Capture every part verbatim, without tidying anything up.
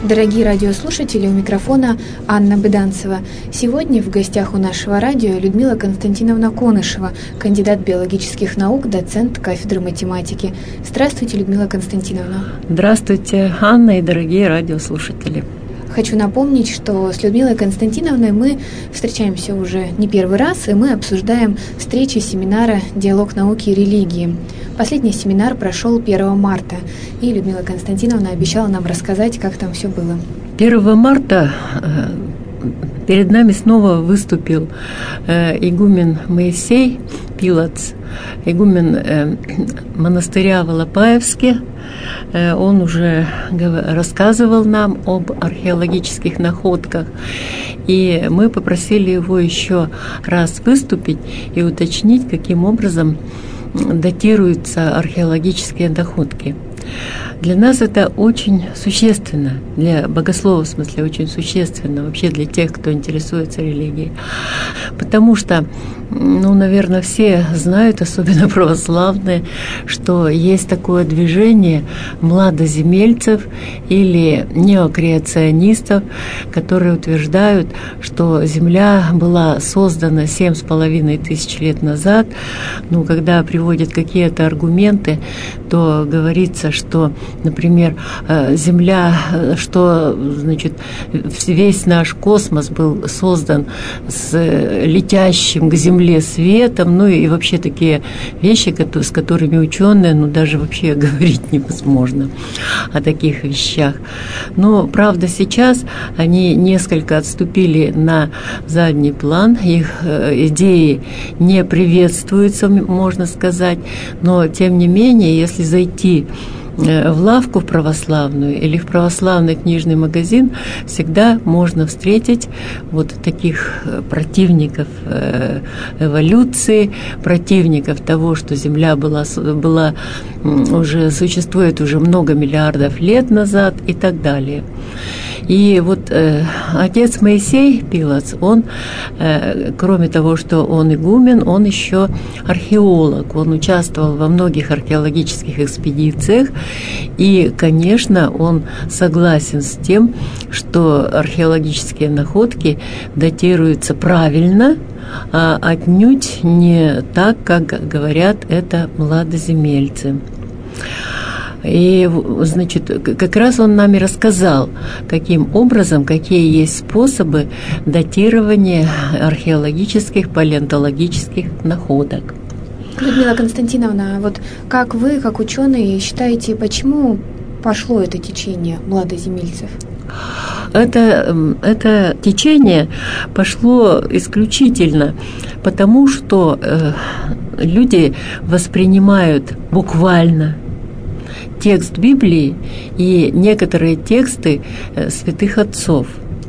Дорогие радиослушатели, у микрофона Анна Быданцева. Сегодня в гостях у нашего радио Людмила Константиновна Конышева, кандидат биологических наук, доцент кафедры математики. Здравствуйте, Людмила Константиновна. Здравствуйте, Анна и дорогие радиослушатели. Хочу напомнить, что с Людмилой Константиновной мы встречаемся уже не первый раз, и мы обсуждаем встречи семинара «Диалог науки и религии». Последний семинар прошел первого марта, и Людмила Константиновна обещала нам рассказать, как там все было. первого марта перед нами снова выступил игумен Моисей Пилац, игумен монастыря в Алапаевске. Он уже рассказывал нам об археологических находках, и мы попросили его еще раз выступить и уточнить, каким образом датируются археологические находки. Для нас это очень существенно, для богословов, в смысле, очень существенно, вообще для тех, кто интересуется религией. Потому что, ну, наверное, все знают, особенно православные, что есть такое движение младоземельцев или неокреационистов, которые утверждают, что Земля была создана семь с половиной тысяч лет назад. Ну, когда приводят какие-то аргументы, то говорится, что, например, Земля, что, значит, весь наш космос был создан с летящим к Земле светом, ну и вообще такие вещи, с которыми ученые, ну даже вообще говорить невозможно о таких вещах. Но, правда, сейчас они несколько отступили на задний план, их идеи не приветствуются, можно сказать, но, тем не менее, если зайти в лавку в православную или в православный книжный магазин, всегда можно встретить вот таких противников эволюции, противников того, что Земля была, была уже существует уже много миллиардов лет назад и так далее. И вот э, отец Моисей Пилац, он, э, кроме того, что он игумен, он еще археолог. Он участвовал во многих археологических экспедициях. И, конечно, он согласен с тем, что археологические находки датируются правильно, а отнюдь не так, как говорят это младоземельцы. И, значит, как раз он нам и рассказал, каким образом, какие есть способы датирования археологических, палеонтологических находок. Людмила Константиновна, вот как вы, как ученые, считаете, почему пошло это течение младоземельцев? Это, это течение пошло исключительно потому, что э, люди воспринимают буквально текст Библии и некоторые тексты святых отцов.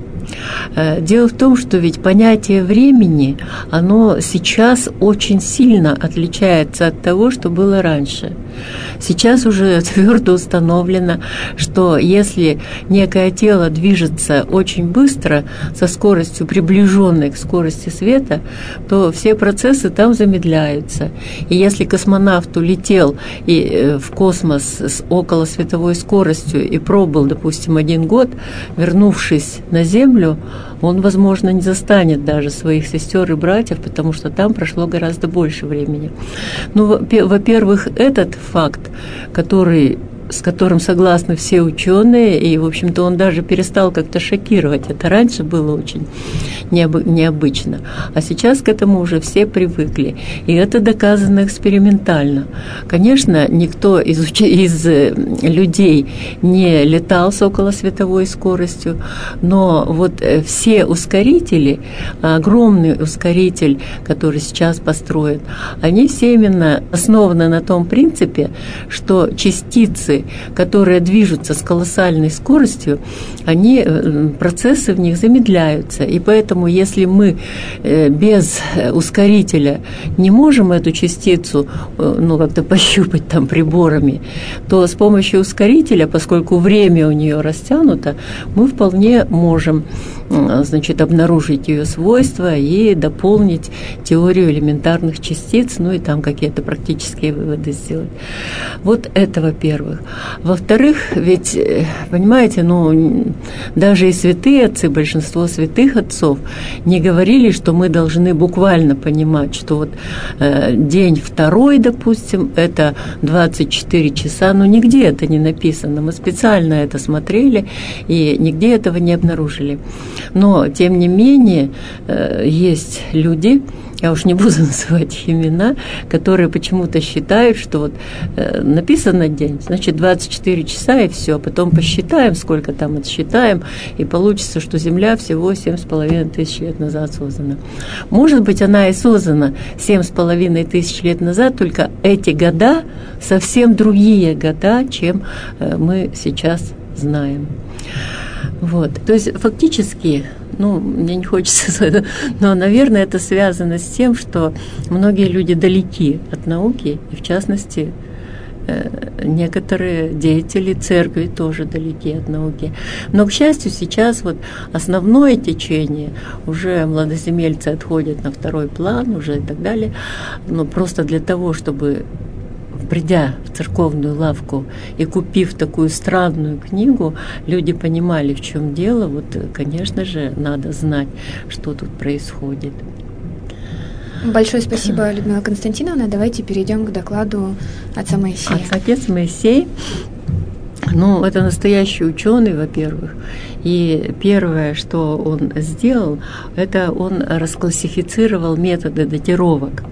Дело в том, что ведь понятие времени, оно сейчас очень сильно отличается от того, что было раньше. Сейчас уже твердо установлено, что если некое тело движется очень быстро, со скоростью, приближенной к скорости света, то все процессы там замедляются. И если космонавт улетел и в космос с околосветовой скоростью и пробыл, допустим, один год, вернувшись на Землю, он, возможно, не застанет даже своих сестер и братьев, потому что там прошло гораздо больше времени. Ну, во-первых, этот факт, который, с которым согласны все ученые, и, в общем-то, он даже перестал как-то шокировать. Это раньше было очень необычно, а сейчас к этому уже все привыкли, и это доказано экспериментально. Конечно, никто из, уч... из людей не летал с околосветовой скоростью, но вот все ускорители, огромный ускоритель, который сейчас построен, они все именно основаны на том принципе, что частицы, которые движутся с колоссальной скоростью, они, процессы в них замедляются. И поэтому, если мы без ускорителя не можем эту частицу, ну, как-то пощупать там приборами, то с помощью ускорителя, поскольку время у нее растянуто, мы вполне можем, значит, обнаружить ее свойства и дополнить теорию элементарных частиц, ну и там какие-то практические выводы сделать. Вот это, во-первых. Во-вторых, ведь, понимаете, ну, даже и святые отцы, большинство святых отцов не говорили, что мы должны буквально понимать, что вот э, день второй, допустим, это двадцать четыре часа, но нигде это не написано. Мы специально это смотрели и нигде этого не обнаружили. Но, тем не менее, э, есть люди, я уж не буду называть их имена, которые почему-то считают, что вот э, написано день, значит двадцать четыре часа и все, потом посчитаем, сколько там отсчитаем, и получится, что Земля всего семь с половиной тысяч лет назад создана. Может быть, она и создана семь с половиной тысяч лет назад, только эти года совсем другие года, чем э, мы сейчас знаем. Вот. То есть фактически, ну, мне не хочется, но, наверное, это связано с тем, что многие люди далеки от науки, и в частности, некоторые деятели церкви тоже далеки от науки. Но, к счастью, сейчас вот основное течение, уже младоземельцы отходят на второй план, уже и так далее, но просто для того, чтобы, придя в церковную лавку и купив такую странную книгу, люди понимали, в чем дело. Вот, конечно же, надо знать, что тут происходит. Большое спасибо, Людмила Константиновна. Давайте перейдем к докладу отца Моисея. Отец Моисей, ну, это настоящий ученый, во-первых. И первое, что он сделал, это он расклассифицировал методы датировок.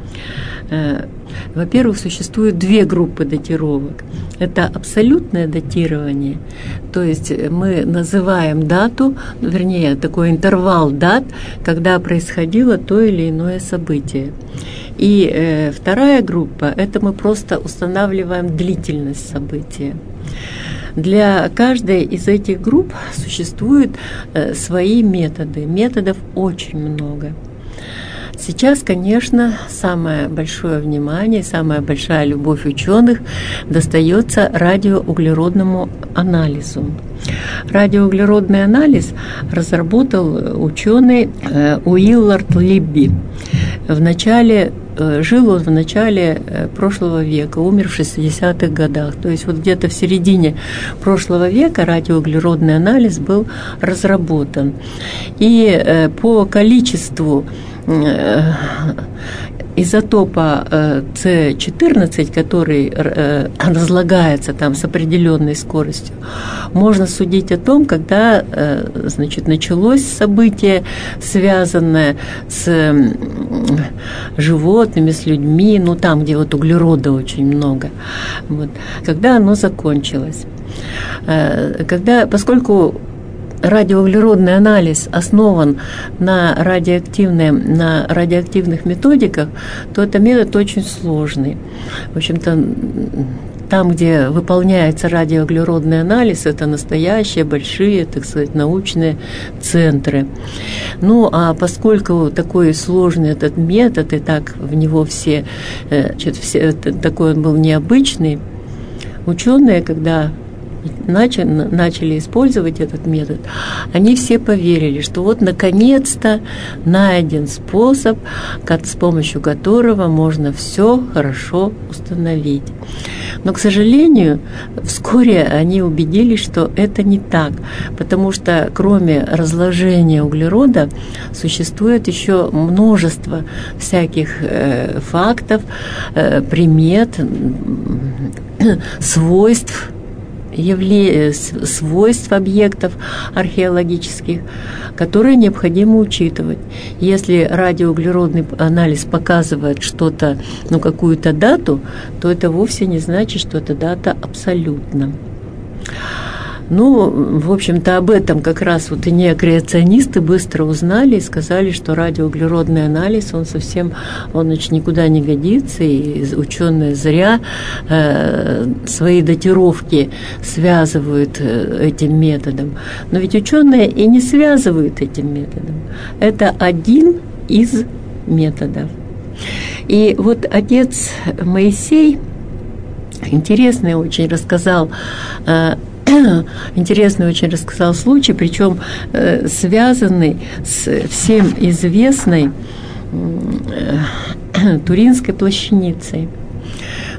Во-первых, существует две группы датировок. Это абсолютное датирование, то есть мы называем дату, вернее, такой интервал дат, когда происходило то или иное событие. И э, вторая группа – это мы просто устанавливаем длительность события. Для каждой из этих групп существуют э, свои методы. Методов очень много. Сейчас, конечно, самое большое внимание, самая большая любовь ученых достается радиоуглеродному анализу. Радиоуглеродный анализ разработал ученый Уиллард Либби. В начале, жил он в начале прошлого века, умер в шестидесятых годах. То есть вот где-то в середине прошлого века радиоуглеродный анализ был разработан. И по количеству изотопа С четырнадцать, который разлагается там с определенной скоростью, можно судить о том, когда, значит, началось событие, связанное с животными, с людьми, ну там, где вот углерода очень много, вот, когда оно закончилось. Когда, поскольку радиоуглеродный анализ основан на, на радиоактивных методиках, то это метод очень сложный. В общем-то, там, где выполняется радиоуглеродный анализ, это настоящие, большие, так сказать, научные центры. Ну, а поскольку такой сложный этот метод, и так в него все, все такой он был необычный, ученые, когда Начали, начали использовать этот метод, они все поверили, что вот наконец-то найден способ, с помощью которого можно все хорошо установить. Но, к сожалению, вскоре они убедились, что это не так, потому что кроме разложения углерода существует еще множество всяких э, фактов, э, примет, э, свойств, Явле... свойств объектов археологических, которые необходимо учитывать. Если радиоуглеродный анализ показывает что-то, ну, какую-то дату, то это вовсе не значит, что эта дата абсолютна. Ну, в общем-то, об этом как раз вот и неокреационисты быстро узнали и сказали, что радиоуглеродный анализ, он совсем, он значит, никуда не годится, и ученые зря э, свои датировки связывают э, этим методом. Но ведь ученые и не связывают этим методом. Это один из методов. И вот отец Моисей интересный очень рассказал э, Интересный очень рассказал случай, причем э, связанный с всем известной э, Туринской плащаницей.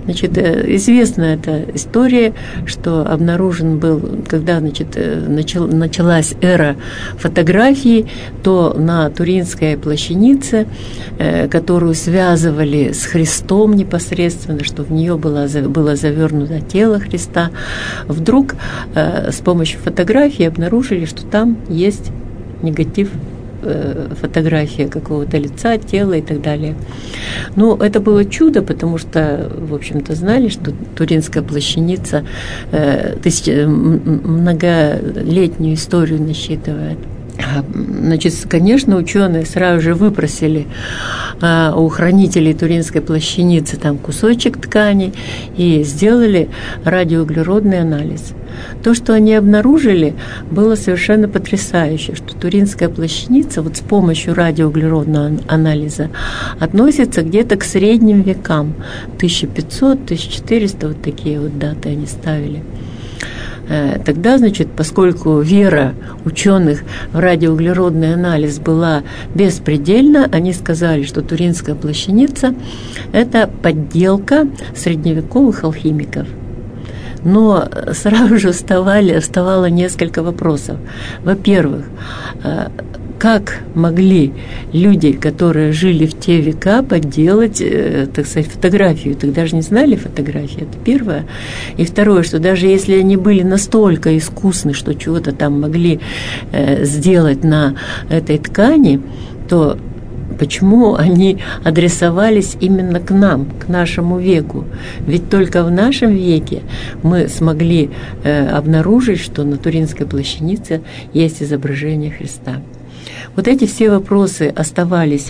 Значит, известна эта история, что обнаружен был, когда, значит, начал, началась эра фотографий, то на Туринской плащанице, которую связывали с Христом непосредственно, что в нее было, было завернуто тело Христа, вдруг с помощью фотографии обнаружили, что там есть негатив, фотография какого-то лица, тела и так далее. Но это было чудо, потому что, в общем-то, знали, что Туринская плащаница э, тысяч, многолетнюю историю насчитывает. Значит, конечно, ученые сразу же выпросили а, у хранителей Туринской плащаницы там кусочек ткани и сделали радиоуглеродный анализ. То, что они обнаружили, было совершенно потрясающе, что Туринская плащаница вот с помощью радиоуглеродного анализа относится где-то к средним векам, тысяча пятьсот - тысяча четыреста, вот такие вот даты они ставили. Тогда, значит, поскольку вера ученых в радиоуглеродный анализ была беспредельна, они сказали, что Туринская плащаница – это подделка средневековых алхимиков. Но сразу же вставали, вставало несколько вопросов. Во-первых, как могли люди, которые жили в те века, подделать, так сказать, фотографию? Тогда же не знали фотографии, это первое. И второе, что даже если они были настолько искусны, что чего-то там могли сделать на этой ткани, то почему они адресовались именно к нам, к нашему веку? Ведь только в нашем веке мы смогли э, обнаружить, что на Туринской плащанице есть изображение Христа. Вот эти все вопросы оставались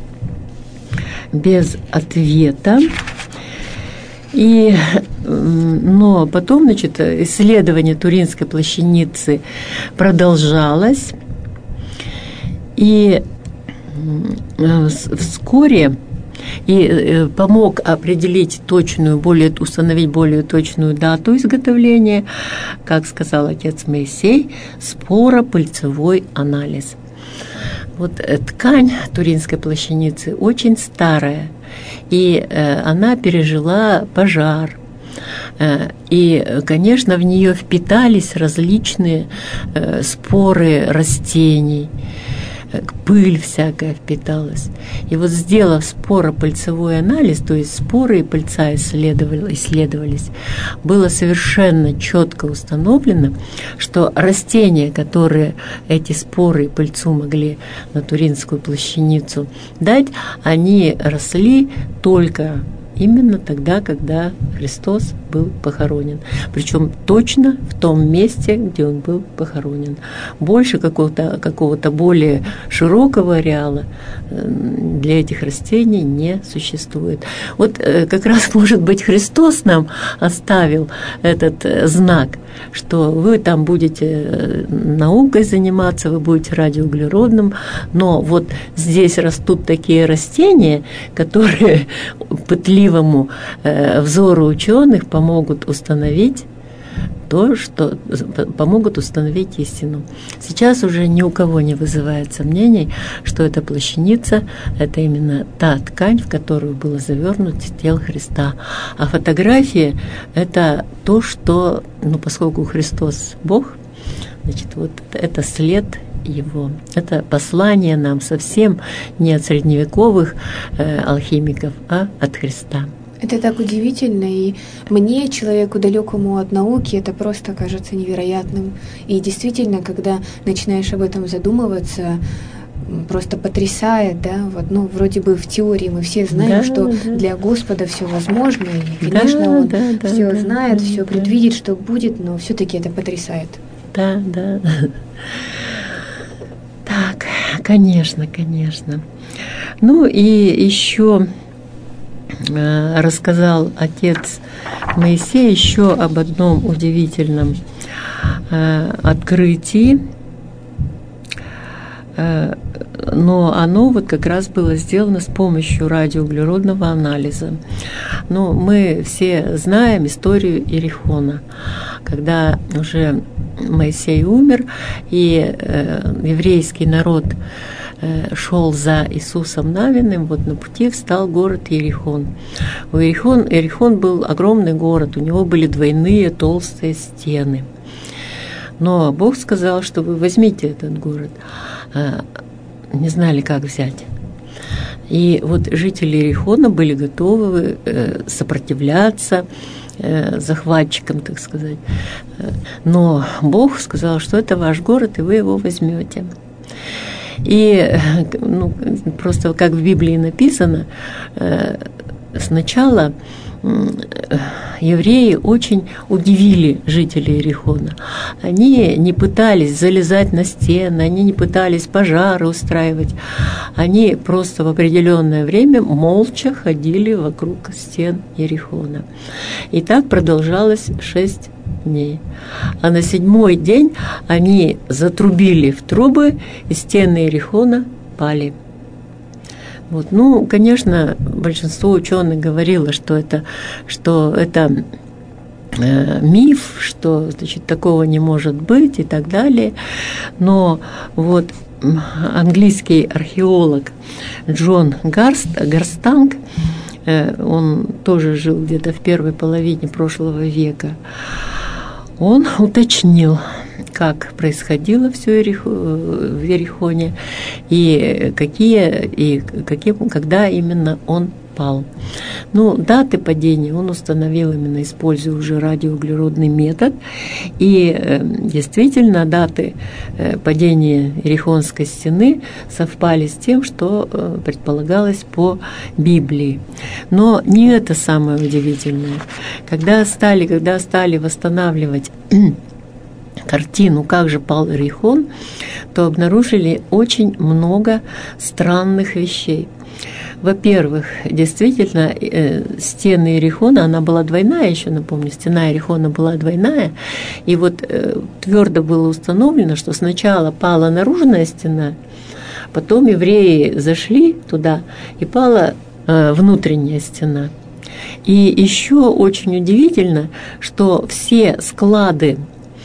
без ответа. И, но потом, значит, исследование Туринской плащаницы продолжалось, и вскоре и помог определить точную, более, установить более точную дату изготовления, как сказал отец Моисей, споропыльцевой анализ. Вот ткань Туринской плащаницы очень старая, и она пережила пожар. И, конечно, в нее впитались различные споры растений, пыль всякая впиталась. И вот, сделав споропыльцевой анализ, то есть споры и пыльца исследовались, было совершенно четко установлено, что растения, которые эти споры и пыльцу могли на Туринскую плащаницу дать, они росли только именно тогда, когда Христос был похоронен. Причем точно в том месте, где он был похоронен. Больше какого-то, какого-то более широкого ареала для этих растений не существует. Вот как раз, может быть, Христос нам оставил этот знак, что вы там будете наукой заниматься, вы будете радиоуглеродным, но вот здесь растут такие растения, которые пытливому взору ученых помогут установить то, что помогут установить истину. Сейчас уже ни у кого не вызывает сомнений, что эта плащаница – это именно та ткань, в которую было завернуто тело Христа. А фотография – это то, что, ну, поскольку Христос Бог, значит, вот это след Его. Это послание нам совсем не от средневековых э, алхимиков, а от Христа. Это так удивительно, и мне, человеку далекому от науки, это просто кажется невероятным. И действительно, когда начинаешь об этом задумываться, просто потрясает, да, вот, ну, вроде бы в теории мы все знаем, да, что да. для Господа все возможно, и, конечно, да, Он да, все да, знает, да, все да. предвидит, что будет, но все-таки это потрясает. Да, да. Так, конечно, конечно. Ну и еще рассказал отец Моисей еще об одном удивительном открытии, но оно вот как раз было сделано с помощью радиоуглеродного анализа. Но мы все знаем историю Иерихона, когда уже Моисей умер, и еврейский народ шел за Иисусом Навиным, вот на пути встал город Иерихон. У Иерихон, Иерихон был огромный город, у него были двойные толстые стены. Но Бог сказал, что вы возьмите этот город. Не знали, как взять. И вот жители Иерихона были готовы сопротивляться захватчикам, так сказать. Но Бог сказал, что это ваш город, и вы его возьмете. И ну, просто как в Библии написано, сначала евреи очень удивили жителей Иерихона. Они не пытались залезать на стены, они не пытались пожары устраивать. Они просто в определенное время молча ходили вокруг стен Иерихона. И так продолжалось шесть дней. А на седьмой день они затрубили в трубы, и стены Иерихона пали. Вот. Ну, конечно, большинство ученых говорило, что это, что это э, миф, что, значит, такого не может быть и так далее. Но вот английский археолог Джон Гарст, Гарстанг, э, он тоже жил где-то в первой половине прошлого века, он уточнил, как происходило все в Иерихоне и какие и каким, когда именно он пал. Ну, даты падения он установил именно используя уже радиоуглеродный метод. И действительно даты падения Иерихонской стены совпали с тем, что предполагалось по Библии. Но не это самое удивительное. Когда стали, когда стали восстанавливать картину «Как же пал Иерихон», то обнаружили очень много странных вещей. Во-первых, действительно, стены Иерихона, она была двойная, еще напомню, стена Иерихона была двойная, и вот твердо было установлено, что сначала пала наружная стена, потом евреи зашли туда, и пала внутренняя стена. И еще очень удивительно, что все склады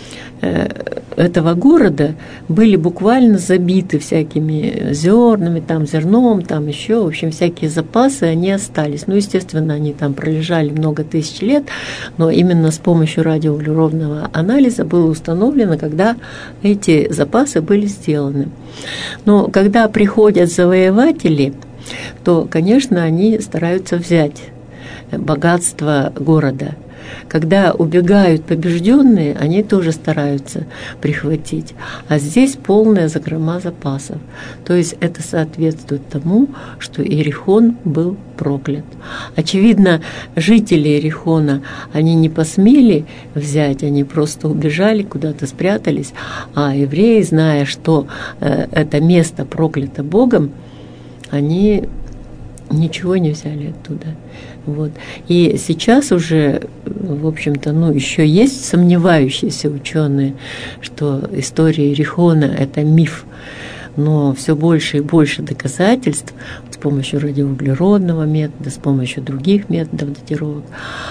этого города были буквально забиты всякими зернами, там, зерном, там еще, в общем, всякие запасы, они остались. Ну, естественно, они там пролежали много тысяч лет, но именно с помощью радиоуглеродного анализа было установлено, когда эти запасы были сделаны. Но когда приходят завоеватели, то, конечно, они стараются взять богатство города. Когда убегают побежденные, они тоже стараются прихватить. А здесь полная закрома запасов. То есть это соответствует тому, что Иерихон был проклят. Очевидно, жители Иерихона, они не посмели взять, они просто убежали, куда-то спрятались. А евреи, зная, что это место проклято Богом, они ничего не взяли оттуда. Вот. И сейчас уже, в общем-то, ну, еще есть сомневающиеся ученые, что история Иерихона – это миф, но все больше и больше доказательств с помощью радиоуглеродного метода, с помощью других методов датировок,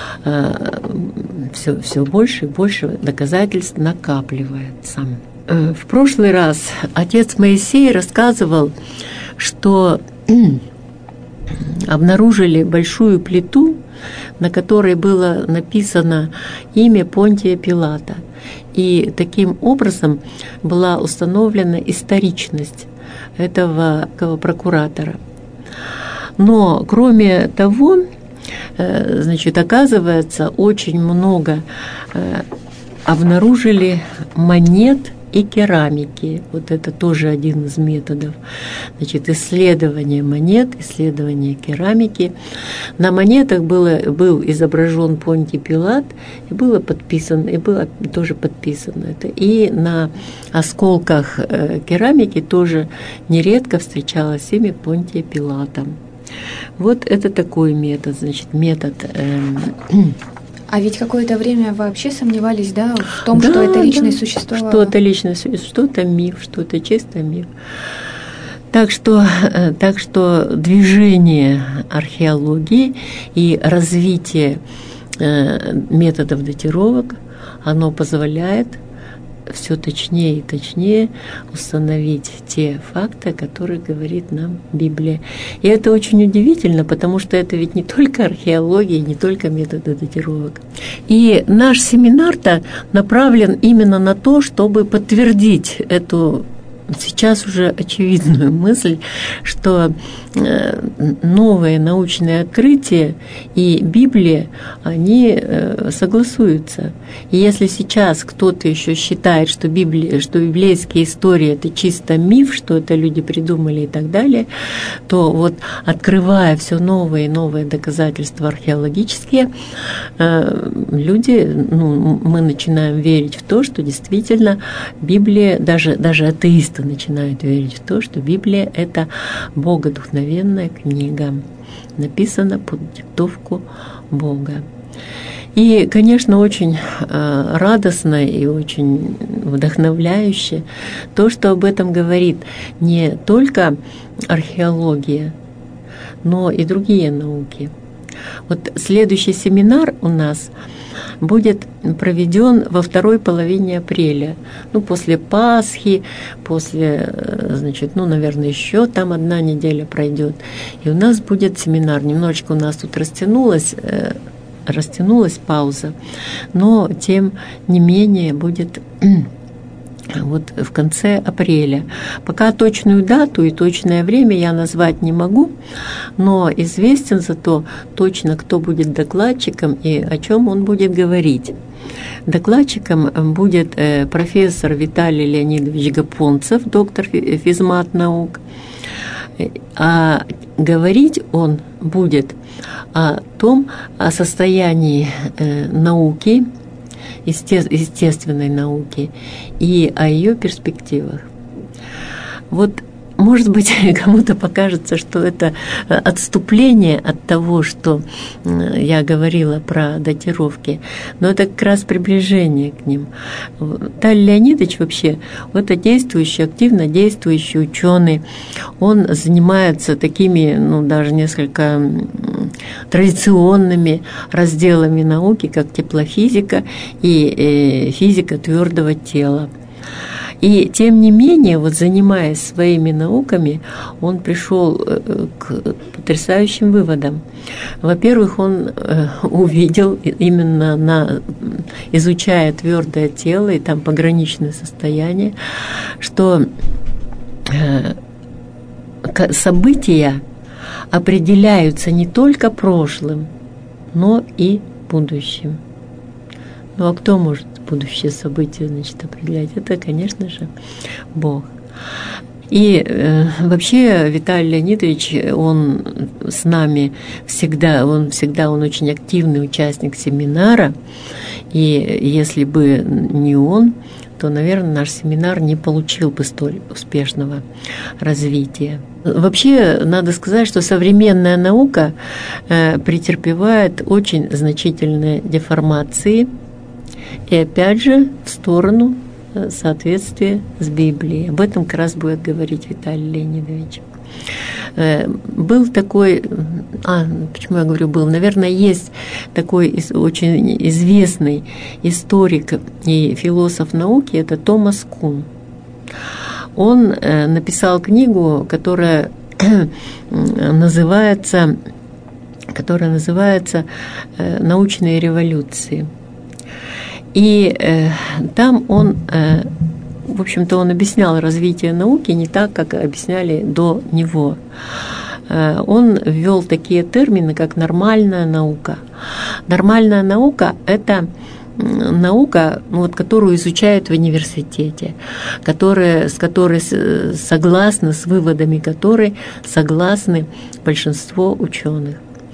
все, все больше и больше доказательств накапливается. В прошлый раз отец Моисей рассказывал, что обнаружили большую плиту, на которой было написано имя Понтия Пилата. И таким образом была установлена историчность этого прокуратора. Но кроме того, значит, оказывается, очень много обнаружили монет и керамики. Вот это тоже один из методов. Значит, исследование монет, исследование керамики. На монетах было, был изображен Понтий Пилат, и было подписано, и было тоже подписано это. И на осколках керамики тоже нередко встречалось имя Понтия Пилата. Вот это такой метод, значит, метод. Эм, А ведь какое-то время вообще сомневались, да, в том, да, что это личность да, существовала. Что это личность, что это миф, что это чисто миф. Так что, так что движение археологии и развитие методов датировок, оно позволяет все точнее и точнее установить те факты, которые говорит нам Библия. И это очень удивительно, потому что это ведь не только археология, не только методы датировок. И наш семинар-то направлен именно на то, чтобы подтвердить эту сейчас уже очевидную мысль, что новые научные открытия и Библия, они согласуются. И если сейчас кто-то еще считает, что, Библия, что библейские истории – это чисто миф, что это люди придумали и так далее, то вот открывая все новые и новые доказательства археологические, люди, ну, мы начинаем верить в то, что действительно Библия, даже, даже атеисты начинают верить в то, что Библия – это богодухновенная книга, написана под диктовку Бога. И, конечно, очень радостно и очень вдохновляюще то, что об этом говорит не только археология, но и другие науки. Вот следующий семинар у нас будет проведен во второй половине апреля, ну, после Пасхи, после, значит, ну, наверное, еще там одна неделя пройдет. И у нас будет семинар. Немножечко у нас тут растянулась, растянулась пауза, но тем не менее будет вот в конце апреля. Пока точную дату и точное время я назвать не могу, но известен зато точно, кто будет докладчиком и о чем он будет говорить. Докладчиком будет профессор Виталий Леонидович Гапонцев, доктор физмат-наук. А говорить он будет о том, о состоянии науки, естественной науки и о ее перспективах. Вот, может быть, кому-то покажется, что это отступление от того, что я говорила про датировки, но это как раз приближение к ним. Виталий Леонидович вообще это действующий, активно действующий ученый. Он занимается такими, ну, даже несколько традиционными разделами науки, как теплофизика и физика твердого тела. И тем не менее, вот занимаясь своими науками, он пришел к потрясающим выводам. Во-первых, он увидел именно на, изучая твердое тело и там пограничное состояние, что события определяются не только прошлым, но и будущим. Ну а кто может будущее события, значит, определять? Это, конечно же, Бог. И э, вообще Виталий Леонидович, он с нами всегда, он всегда, он очень активный участник семинара, и если бы не он, то, наверное, наш семинар не получил бы столь успешного развития. Вообще, надо сказать, что современная наука э, претерпевает очень значительные деформации, и опять же в сторону соответствия с Библией. Об этом как раз будет говорить Виталий Леонидович. Был такой, а, почему я говорю был, наверное, есть такой очень известный историк и философ науки, это Томас Кун. Он написал книгу, которая называется, которая называется «Научные революции». И э, там он, э, в общем-то, он объяснял развитие науки не так, как объясняли до него. Э, он ввел такие термины, как нормальная наука. Нормальная наука – это наука, вот, которую изучают в университете, которая, с которой согласны, с выводами которой согласны большинство ученых.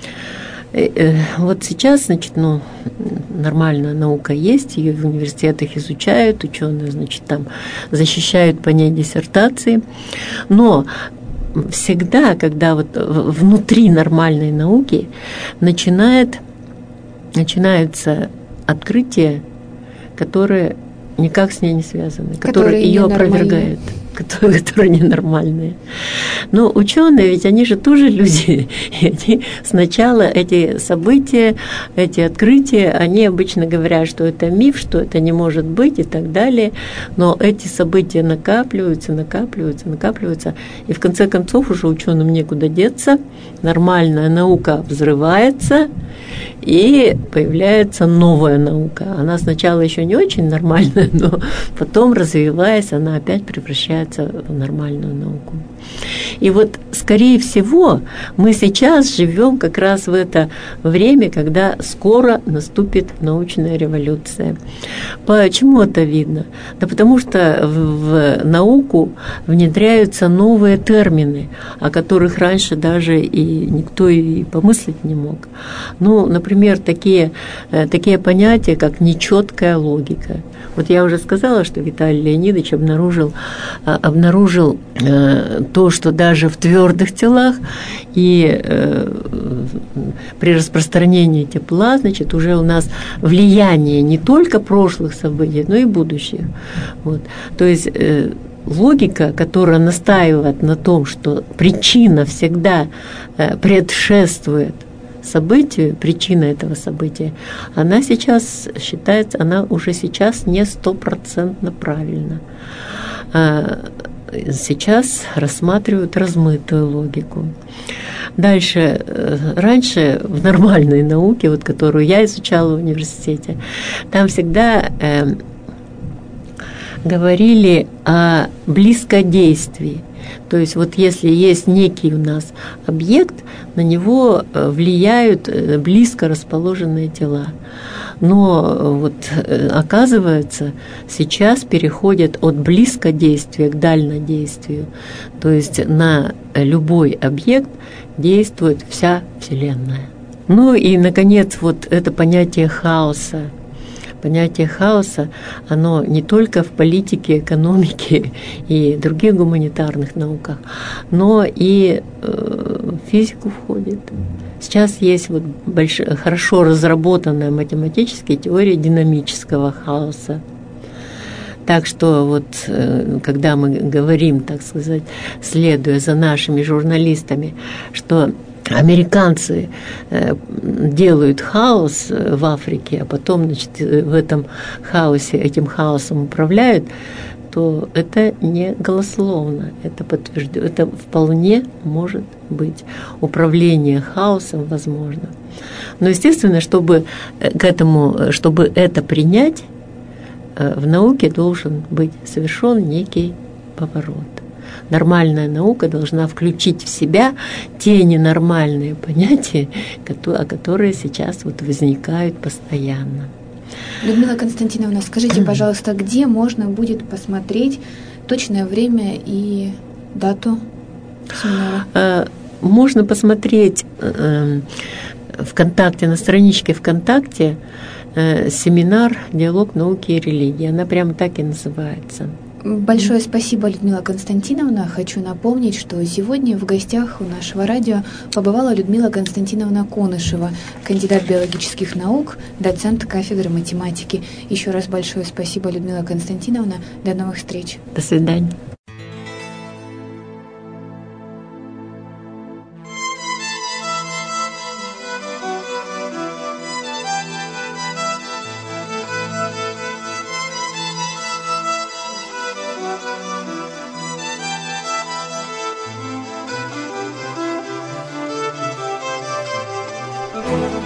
Вот сейчас, значит, ну, нормальная наука есть, ее в университетах изучают, ученые, значит, там защищают по ней диссертации, но всегда, когда вот внутри нормальной науки начинает, начинаются открытия, которые никак с ней не связаны, которые, которые ее опровергают. которые, которые ненормальные. Но ученые, ведь они же тоже люди. И они сначала эти события, эти открытия, они обычно говорят, что это миф, что это не может быть и так далее. Но эти события накапливаются, накапливаются, накапливаются. И в конце концов уже ученым некуда деться. Нормальная наука взрывается, и появляется новая наука. Она сначала еще не очень нормальная, но потом, развиваясь, она опять превращается в нормальную науку. И вот, скорее всего, мы сейчас живем как раз в это время, когда скоро наступит научная революция. Почему это видно? Да потому что в науку внедряются новые термины, о которых раньше даже и никто и помыслить не мог. Ну, например, такие, такие понятия, как нечеткая логика. Вот я уже сказала, что Виталий Леонидович обнаружил, обнаружил то, что даже в твердых телах и при распространении тепла, значит, уже у нас влияние не только прошлых событий, но и будущих. Вот. То есть логика, которая настаивает на том, что причина всегда предшествует событию, причина этого события, она сейчас считается, она уже сейчас не стопроцентно правильна. Сейчас рассматривают размытую логику. Дальше, раньше в нормальной науке, вот, которую я изучала в университете, там всегда э, говорили о близкодействии. То есть вот если есть некий у нас объект, на него влияют близко расположенные тела. Но вот оказывается, сейчас переходят от близкодействия к дальнодействию. То есть на любой объект действует вся Вселенная. Ну и, наконец, вот это понятие хаоса. Понятие хаоса, оно не только в политике, экономике и других гуманитарных науках, но и в физику входит. Сейчас есть вот больш... хорошо разработанная математическая теория динамического хаоса. Так что вот, когда мы говорим, так сказать, следуя за нашими журналистами, что американцы делают хаос в Африке, а потом, значит, в этом хаосе, этим хаосом управляют, то это не голословно, это подтверждено, это вполне может быть. Управление хаосом возможно. Но, естественно, чтобы к этому, чтобы это принять, в науке должен быть совершен некий поворот. Нормальная наука должна включить в себя те ненормальные понятия, которые сейчас вот возникают постоянно. Людмила Константиновна, скажите, пожалуйста, где можно будет посмотреть точное время и дату семинара? Можно посмотреть ВКонтакте, на страничке ВКонтакте семинар «Диалог науки и религии». Она прямо так и называется. Большое спасибо, Людмила Константиновна. Хочу напомнить, что сегодня в гостях у нашего радио побывала Людмила Константиновна Конышева, кандидат биологических наук, доцент кафедры математики. Еще раз большое спасибо, Людмила Константиновна. До новых встреч. До свидания. Thank you.